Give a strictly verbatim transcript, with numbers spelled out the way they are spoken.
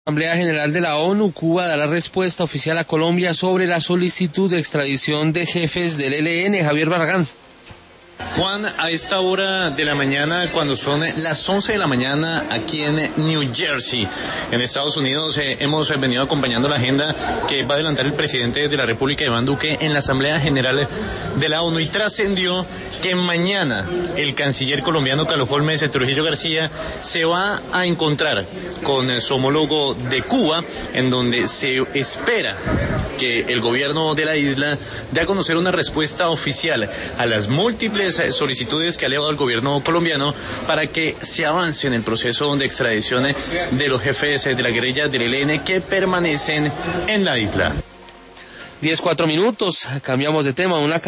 Asamblea General de la ONU, Cuba dará respuesta oficial a Colombia sobre la solicitud de extradición de jefes del E L N. Javier Barragán. Juan, a esta hora de la mañana, cuando son las once de la mañana aquí en New Jersey, en Estados Unidos, eh, hemos venido acompañando la agenda que va a adelantar el presidente de la República, Iván Duque, en la Asamblea General de la ONU, y trascendió que mañana el canciller colombiano Carlos Holmes Trujillo García se va a encontrar con su homólogo de Cuba, en donde se espera que el gobierno de la isla dé a conocer una respuesta oficial a las múltiples solicitudes que ha elevado el gobierno colombiano para que se avance en el proceso de extradición de los jefes de la guerrilla del E L N que permanecen en la isla. diez, cuatro minutos, cambiamos de tema. Una